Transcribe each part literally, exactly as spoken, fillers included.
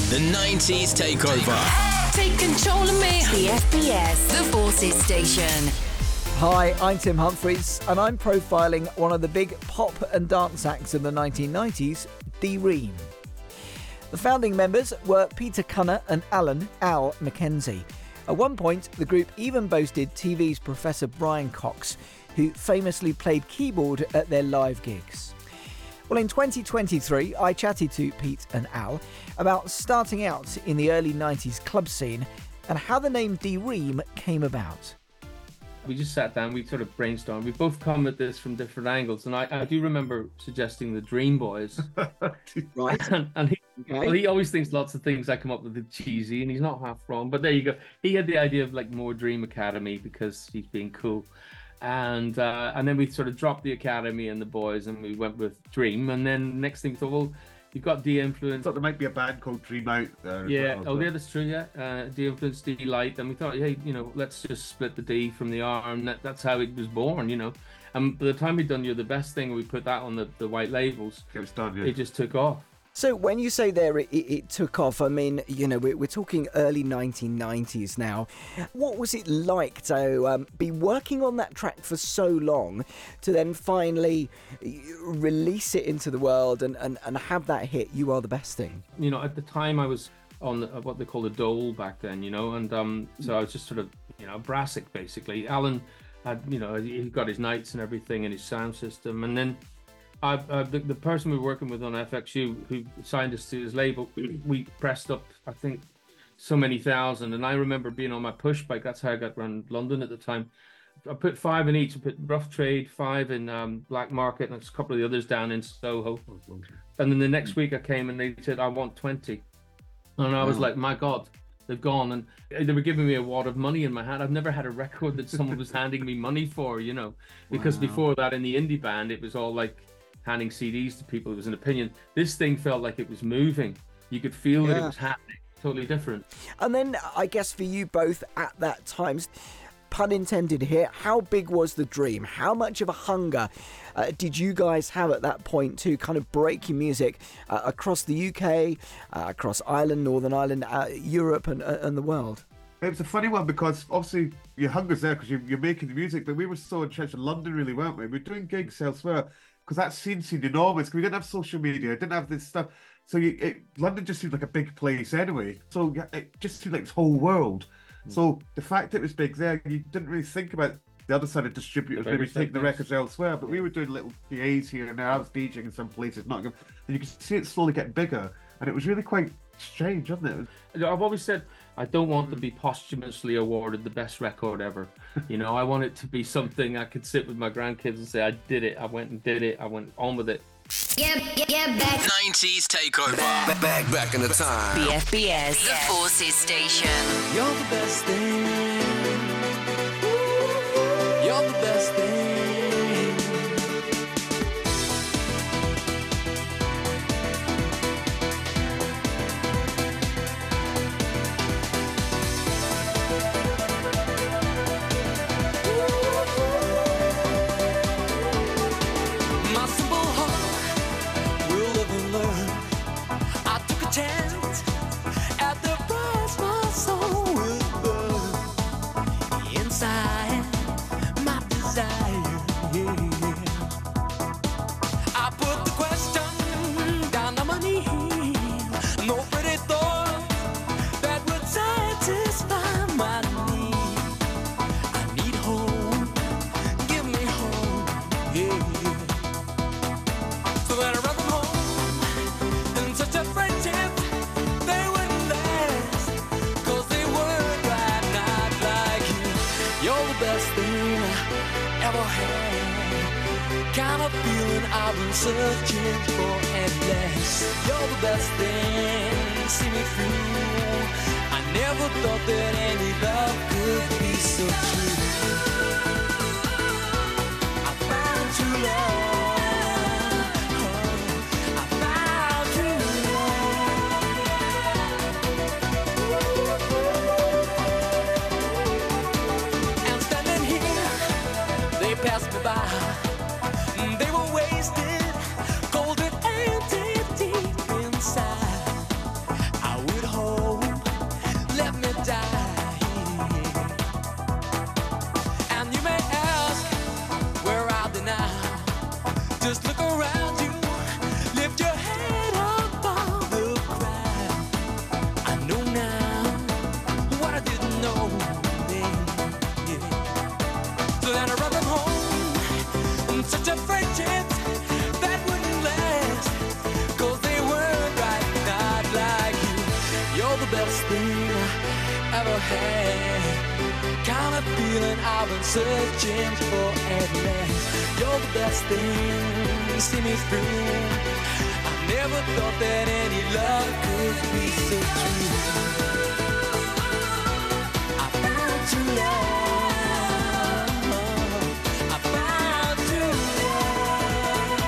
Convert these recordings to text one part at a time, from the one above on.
The nineties Takeover. Take control of me. The F B S, the Forces Station. Hi, I'm Tim Humphries, and I'm profiling one of the big pop and dance acts of the nineteen nineties, D-Ream. The founding members were Peter Cunner and Alan Al McKenzie. At one point, the group even boasted T V's Professor Brian Cox, who famously played keyboard at their live gigs. Well, in twenty twenty-three, I chatted to Pete and Al about starting out in the early nineties club scene and how the name D-Ream came about. We just sat down, we sort of brainstormed. We both come at this from different angles. And I, I do remember suggesting the Dream Boys. Right. And, and he, Okay. well, he always thinks lots of things I come up with are cheesy, and he's not half wrong. But there you go. He had the idea of like more Dream Academy because he's being cool. And uh, and then we sort of dropped the Academy and the boys, and we went with Dream. And then next thing we thought, well, you've got D-Influence. Thought there might be a band called Dream Out there. as Yeah, well, oh but- yeah, that's true, yeah. Uh, D-Influence, D-Light. And we thought, hey, you know, let's just split the D from the R. And that, that's how it was born, you know. And by the time we'd done You're the Best Thing, we put that on the, the white labels. It was done, yeah. It just took off. So when you say there it, it, it took off, I mean, you know, we're, we're talking early nineteen nineties now. What was it like to um, be working on that track for so long to then finally release it into the world and, and, and have that hit, You Are the Best Thing? You know, at the time I was on the, what they call a dole back then, you know, and um, so I was just sort of, you know, brassic basically. Alan had, you know, he got his nights and everything and his sound system, and then I, uh, the, the person we were working with on F X U who signed us to his label, we pressed up, I think, so many thousand. And I remember being on my push bike. That's how I got around London at the time. I put five in each. I put Rough Trade, five in um, Black Market, and a couple of the others down in Soho. And then the next week I came and they said, I want twenty. And I was like, my God, they've gone. And they were giving me a wad of money in my hand. I've never had a record that someone was handing me money for, you know, because Wow. before that in the indie band, it was all like handing C Ds to people. It was an opinion. This thing felt like it was moving. You could feel that it Yeah. was happening. Totally different. And then I guess for you both at that time, pun intended here, how big was the dream? How much of a hunger uh, did you guys have at that point to kind of break your music uh, across the U K, uh, across Ireland, Northern Ireland, uh, Europe and, uh, and the world? It was a funny one because obviously your hunger's there because you're, you're making the music, but we were so entrenched in London, really, weren't we? We were doing gigs elsewhere because that scene seemed enormous. We didn't have social media, didn't have this stuff. So you, it, London just seemed like a big place anyway. So yeah, it just seemed like this whole world. Mm. So the fact that it was big there, you didn't really think about the other side of distributors, Very maybe taking the nice. records elsewhere. But we were doing little P As here and there. I was DJing in some places, not and you could see it slowly getting bigger. And it was really quite strange, wasn't it? I've always said I don't want to be posthumously awarded the best record ever. You know, I want it to be something I could sit with my grandkids and say, I did it, I went and did it, I went on with it. Yeah, yeah, yeah, back. nineties Takeover. Back, back, back in the time. The F B S, the Forces Station. You're the best thing. You're the best thing. My simple heart will live and learn. I took a chance at the price my soul will burn. Inside my desire, yeah. I put the question down on my knees. No pretty thought that would satisfy my need. I need home, give me home, yeah. So that I run them home in such a friendship they wouldn't last, 'cause they weren't right, not like you. You're the best thing I ever had, kind of feeling I've been searching for at last. You're the best thing, see me through. I never thought that any love could be so true. I found true love. I found true love. And standing here, they passed me by. They were wasted, cold and empty deep inside. I would had. Kind of feeling I've been searching for at last. You're the best thing, see me through. I never thought that any love could be so true. I found true love. I found true love.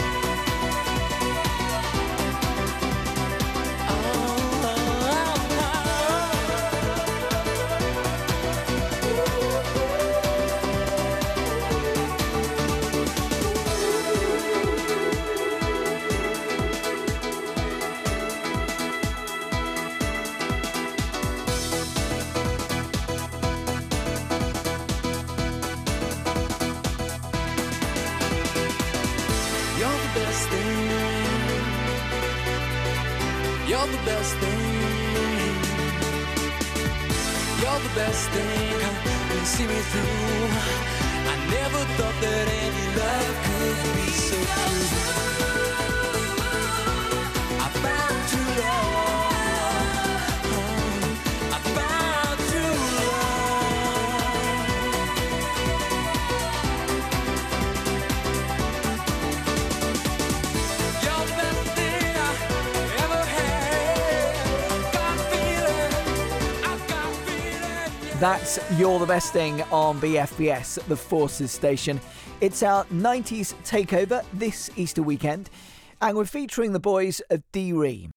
Oh, oh, oh, You're the best thing. You're the best thing. You're the best thing. You see me through. I never thought that any love could be so true. I found true love. I found true love. You're the best thing I ever had. Got a feeling, I've got a feeling. That's You're the Best Thing on B F B S, the Forces station. It's our nineties takeover this Easter weekend, and we're featuring the boys of D-Ream.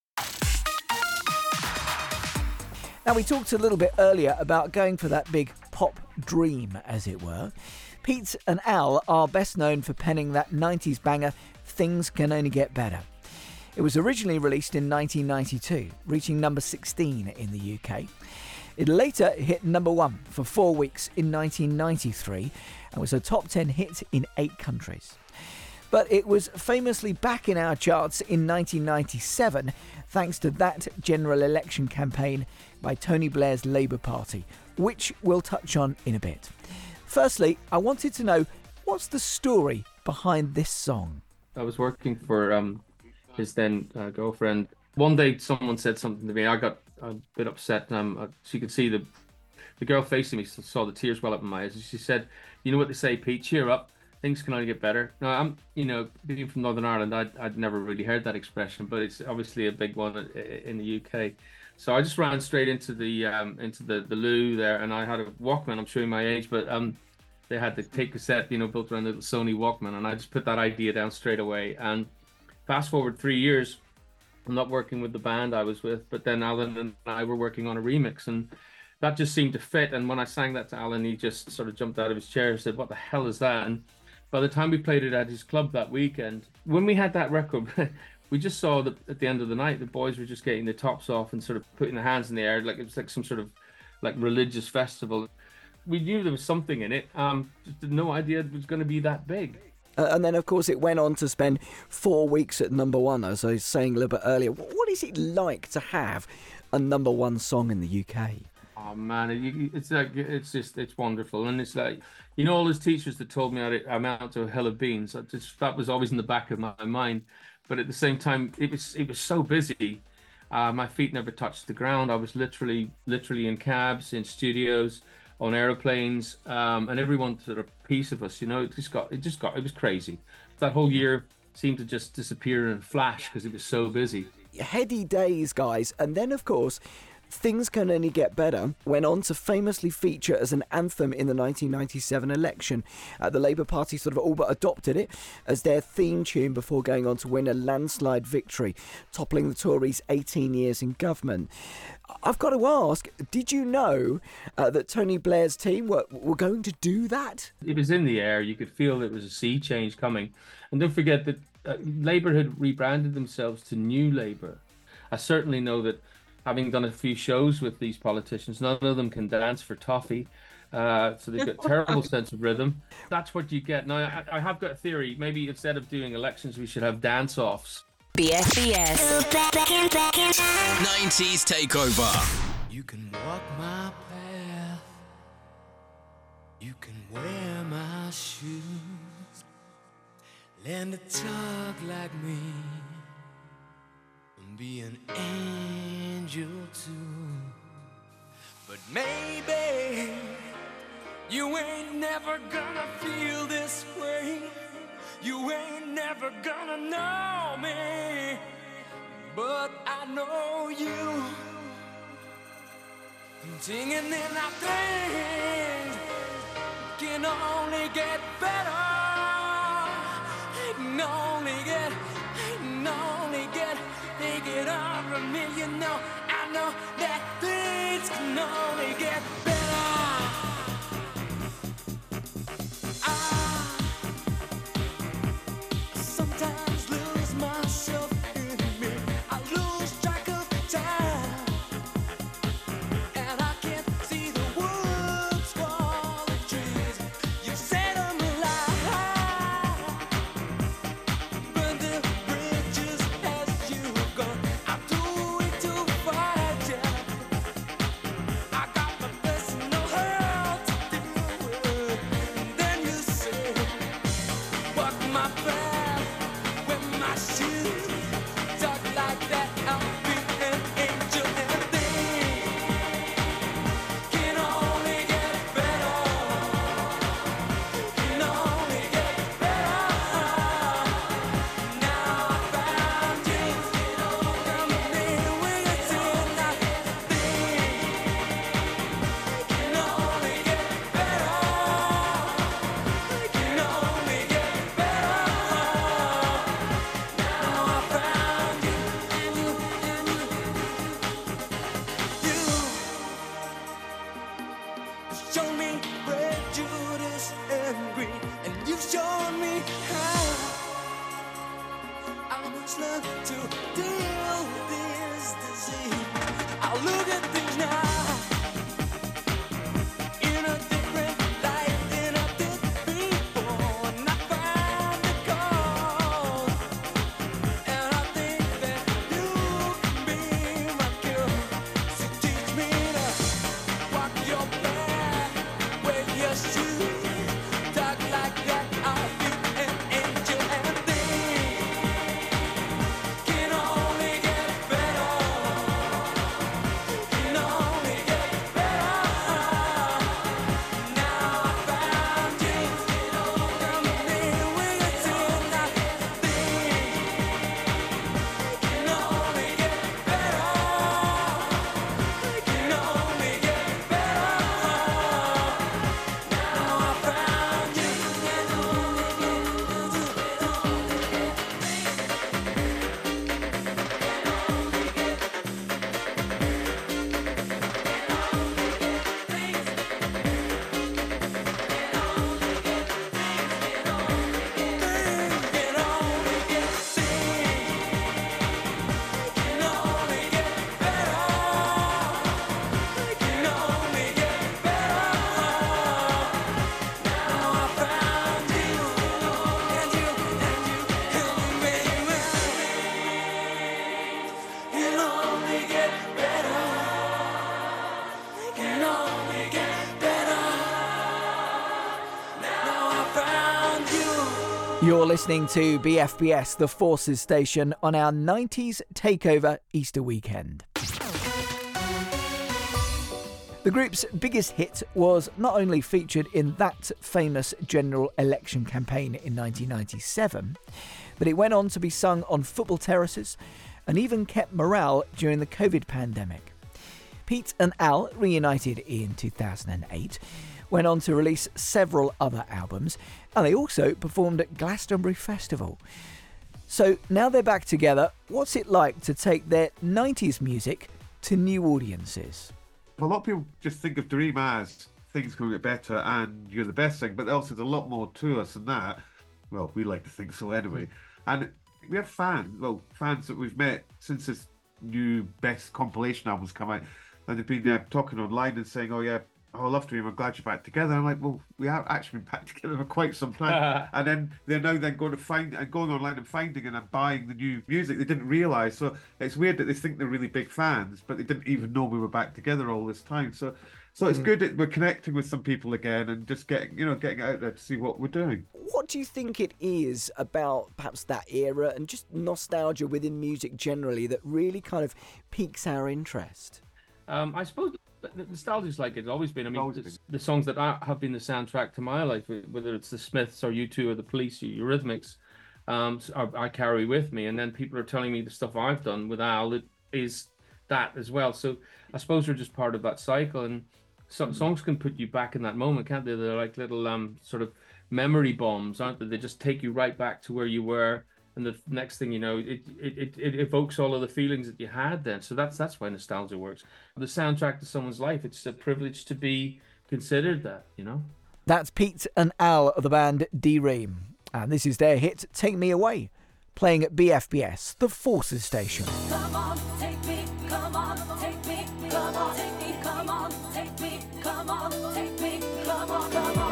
Now, we talked a little bit earlier about going for that big pop dream, as it were. Pete and Al are best known for penning that nineties banger, Things Can Only Get Better. It was originally released in nineteen ninety-two, reaching number sixteen in the U K. It later hit number one for four weeks in nineteen ninety-three and was a top ten hit in eight countries. But it was famously back in our charts in nineteen ninety-seven thanks to that general election campaign by Tony Blair's Labour Party, which we'll touch on in a bit. Firstly, I wanted to know, what's the story behind this song? I was working for um, his then uh, girlfriend. One day, someone said something to me. I got a bit upset. Um, uh, she could see the the girl facing me saw the tears well up in my eyes. And she said, "You know what they say, Pete? Cheer up. Things can only get better." Now, I'm, you know, being from Northern Ireland, I'd, I'd never really heard that expression, but it's obviously a big one in the U K. So I just ran straight into the um, into the, the loo there, and I had a Walkman. I'm showing my age, but um, they had the tape cassette, you know, built around the little Sony Walkman, and I just put that idea down straight away. And fast forward three years, I'm not working with the band I was with, but then Alan and I were working on a remix, and that just seemed to fit. And when I sang that to Alan, he just sort of jumped out of his chair and said, "What the hell is that?" And by the time we played it at his club that weekend, when we had that record, we just saw that at the end of the night, the boys were just getting their tops off and sort of putting their hands in the air, like it was like some sort of like religious festival. We knew there was something in it, um, just had no idea it was going to be that big. Uh, and then, of course, it went on to spend four weeks at number one, as I was saying a little bit earlier. What is it like to have a number one song in the U K? Oh man, it, it's like it's just it's wonderful, and it's like, you know, all those teachers that told me I'd amount to a hill of beans. I just, that was always in the back of my mind, but at the same time, it was it was so busy. Uh, my feet never touched the ground. I was literally literally in cabs, in studios, on airplanes, um, and everyone took a piece of us. You know, it just got it just got it was crazy. That whole year seemed to just disappear in a flash because it was so busy. Heady days, guys. And then, of course, Things Can Only Get Better went on to famously feature as an anthem in the nineteen ninety-seven election. Uh, the Labour Party sort of all but adopted it as their theme tune before going on to win a landslide victory, toppling the Tories' eighteen years in government. I've got to ask, did you know uh, that Tony Blair's team were, were going to do that? It was in the air. You could feel there was a sea change coming. And don't forget that uh, Labour had rebranded themselves to New Labour. I certainly know that, having done a few shows with these politicians, none of them can dance for toffee. Uh, so they've got a terrible sense of rhythm. That's what you get. Now, I, I have got a theory. Maybe instead of doing elections, we should have dance-offs. B F B S. nineties Takeover. You can walk my path, you can wear my shoes, learn to talk like me, and be an angel too. But maybe you ain't never gonna feel this way. You ain't never gonna know me. But I know you. Singing in our things can only get better. It can only get, it can only get, take it on from me. You know, I know that things can only get better. I sometimes lose myself in me. I lose track of time. And I can't see the woods for the trees. You set them alive. Burn the bridges as you go. I'm doing too far, yeah. I got my personal hell to deal with. And then you say, walk my path, wear my shoes. Talk like that, I'll be an angel and things can only get better. Can only get better. Now I found you. Come in with a tear like things can only get better. Can only get better. Now I found you, and you, and you, you show me prejudice and greed, and you showed me how I must learn to deal with this disease. I look at things now in a different light than I did before, and I find the cause. And I think that you can be my cure. So teach me to walk your path, wear your shoes, talk like that. I'll be an angel and things can only get better. Can only get better. Now I found you. Come in with a tear like things can only get better. Can only get better. Now I found you. Can only get can only get better. Can only get better. Now I found you, and you, and you, and you made me. Can only get better. Can only get better. Now I found you. You're listening to B F B S, the Forces station, on our nineties Takeover Easter weekend. The group's biggest hit was not only featured in that famous general election campaign in nineteen ninety-seven, but it went on to be sung on football terraces and even kept morale during the COVID pandemic. Pete and Al, reunited in two thousand eight, went on to release several other albums, and they also performed at Glastonbury Festival. So now they're back together, what's it like to take their nineties music to new audiences? A lot of people just think of Dream as things going to get better and you're the best thing, but also there's a lot more to us than that. Well, we like to think so anyway. And we have fans, well, fans that we've met since this new best compilation album's come out, and they've been uh, talking online and saying, oh yeah, oh, I love Dream, I'm glad you're back together. I'm like, well, we have actually been back together for quite some time. And then they're now then going to find and going online and finding and then buying the new music they didn't realise. So it's weird that they think they're really big fans, but they didn't even know we were back together all this time. So so it's mm. good that we're connecting with some people again and just getting, you know, getting out there to see what we're doing. What do you think it is about perhaps that era and just nostalgia within music generally that really kind of piques our interest? Um, I suppose but nostalgia's like it's always been. I mean, Always the, been. the songs that are, have been the soundtrack to my life, whether it's the Smiths or U two or the Police or Eurythmics, um, I, I carry with me. And then people are telling me the stuff I've done with Al it is that as well. So I suppose we're just part of that cycle. And some songs can put you back in that moment, can't they? They're like little um sort of memory bombs, aren't they? They just take you right back to where you were. And the next thing you know, it, it, it, it evokes all of the feelings that you had then. So that's that's why nostalgia works. The soundtrack to someone's life, it's a privilege to be considered that, you know? That's Pete and Al of the band D-Ream. And this is their hit, Take Me Away, playing at B F B S, the Forces Station. Come on, take me, come on, take me, come on, take me, come on, take me, come on, take me, come on, come on.